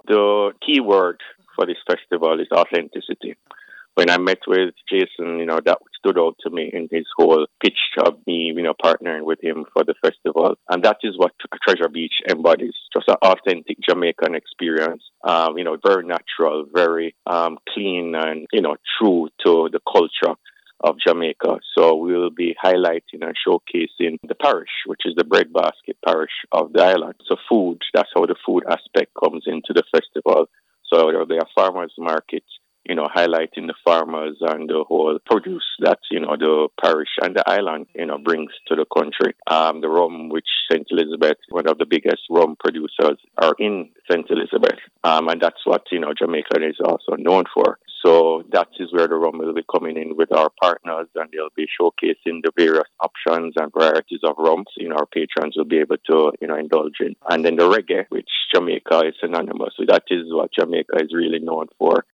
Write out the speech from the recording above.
The key word for this festival is authenticity. When I met with Jason, that stood out to me in his whole pitch of me, partnering with him for the festival. And that is what Treasure Beach embodies, just an authentic Jamaican experience, very natural, very clean and, true to the culture of Jamaica. So we'll be highlighting and showcasing the parish, which is the breadbasket parish of the island. So food, that's how the food aspect comes into the festival. So there'll be a farmer's market, highlighting the farmers and the whole produce that, the parish and the island, brings to the country. The rum, which St. Elizabeth, one of the biggest rum producers, are in St. Elizabeth. And that's what, Jamaica is also known for. So that is where the rum will be coming in with our partners, and they'll be showcasing the various options and varieties of rums, our patrons will be able to, indulge in. And then the reggae, which Jamaica is synonymous with, that is what Jamaica is really known for.